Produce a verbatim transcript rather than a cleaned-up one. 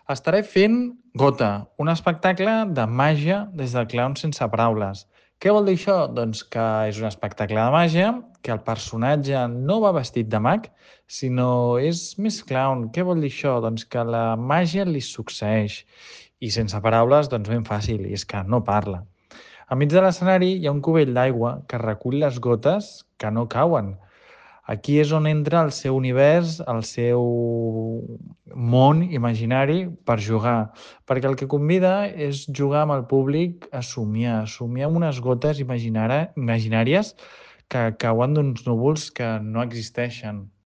Estaré fent Gota, un espectacle de màgia des del clown sense paraules. Què vol dir això? Doncs que és un espectacle de màgia, que el personatge no va vestit de mag, sinó és més clown. Què vol dir això? Doncs que la màgia li succeeix. I sense paraules, doncs ben fàcil, i és que no parla. Al mig de l'escenari hi ha un cubell d'aigua que recull les gotes que no cauen. Aquí és on entra el seu univers, el seu món imaginari per jugar, perquè el que convida és jugar amb el públic a somiar, somiar amb unes gotes imaginara- imaginàries que cauen d'uns núvols que no existeixen.